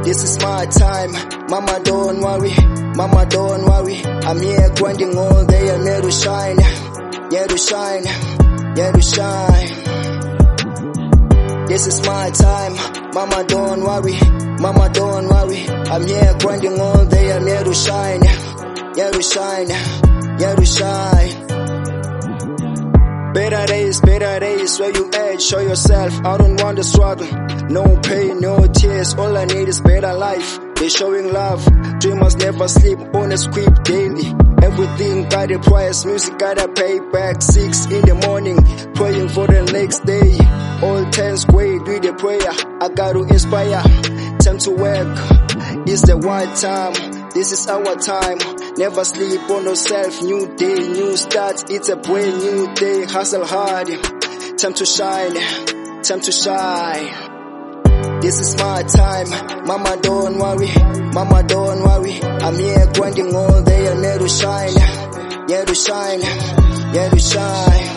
This is my time, mama don't worry, mama don't worry. I'm here grinding all day, I'm here to shine, here to shine, here to shine. This is my time, mama don't worry, mama don't worry. I'm here grinding all day, I'm here to shine, here to shine, here to shine. Better days, where you at, show yourself, I don't want to struggle. No pain, no tears, all I need is better life. They're showing love, dreamers never sleep, on a script daily. Everything got a price, music gotta pay back. 6 in the morning, praying for the next day. All 10's great with a prayer, I gotta inspire. Time to work, it's the right time, this is our time. Never sleep on yourself, new day, new start, it's a brand new day. Hustle hard, time to shine, time to shine. This is my time, mama don't worry, mama don't worry. I'm here grinding all day, I'm here to shine, here to shine, here to shine.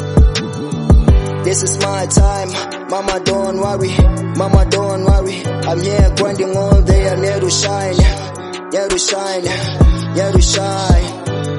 This is my time, mama don't worry, mama don't worry. I'm here grinding all day, I'm here to shine, here to shine, here to shine.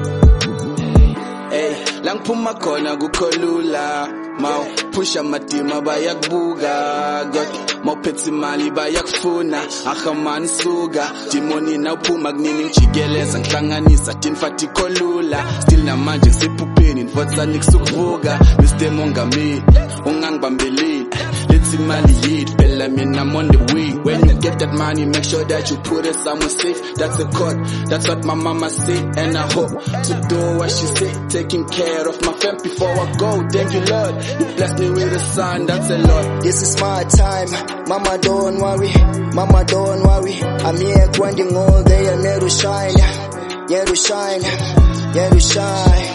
Hey, lang phuma khona kukholula, maw pusha madima bayakubuka, got mawuphethe imali bayakufuna, ahamani suka, dimoni na uphuma kunini ngijikeleza ngihlanganisa, tinfathi kholula, still namanje ngisephupheni nivotsa nikusukuvuka, Mr. Mongameli, ungangibambeleli, let's imali yid, phela mina I'm on the way. When you get that money, make sure that you put it somewhere safe, that's a cut, that's what my mama said, and I hope to do what she said, taking care of my fam before I go. Thank you Lord, you blessed me with a son, that's a lot. This is my time, mama don't worry, mama don't worry. I'm here grinding all day, I'm here to shine, here to shine, here to shine.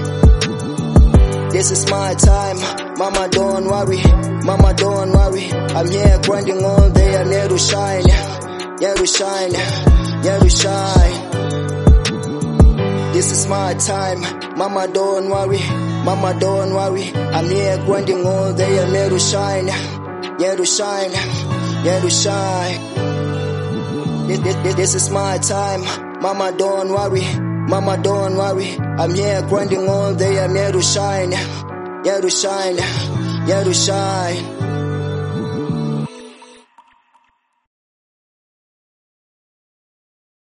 This is my time, mama don't worry, mama don't worry. I'm here grinding all day, I'm here to shine, here to shine, here to shine. This is my time, mama don't worry, mama don't worry. I'm here grinding all day, I'm here to shine, here to shine, here to shine. This is my time, mama don't worry, mama don't worry. I'm here grinding all day, I'm here to shine, here to shine, here to shine.